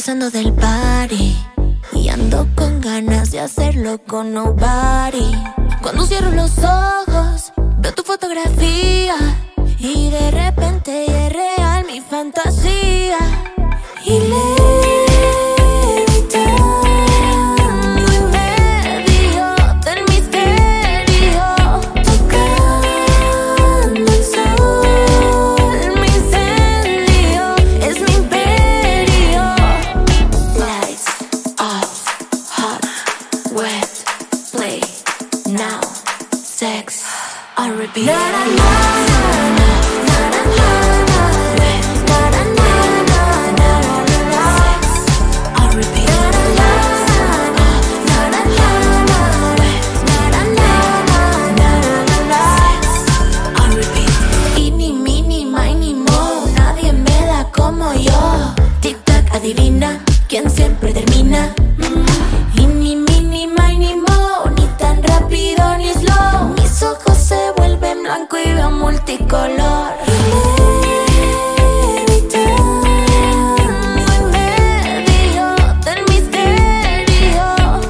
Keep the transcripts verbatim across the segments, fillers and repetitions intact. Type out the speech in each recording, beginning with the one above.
regresando del party y ando con ganas de hacerlo con nobody. Cuando cierro los ojos, veo tu fotografía y de repente ya es real mi fantasía. Y levitando en medio del misterio, tocando el sol, mi incendio es mi imperio. Lights off, hot, wet, play now, sex on repeat. Na, na, na, na, na, na, na, na, na, na, na, na, na, sex on repeat. Na, na, na, na, na, na, na, na, na, na, na, sex on repeat. Eeny, meeny, miny, moe, nadie me da como yo. Tic tac, adivina quién siempre termina. Eeny, meeny, miny, moe, ni tan rápido ni slow. Mis ojos se vuelven blanco y veo multicolor. Levitando en medio del misterio,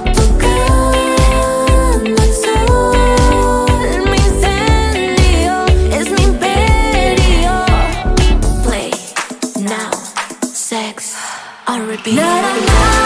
tocando el sol, mi incendio es mi imperio. Play now, sex on repeat. Na, na, na.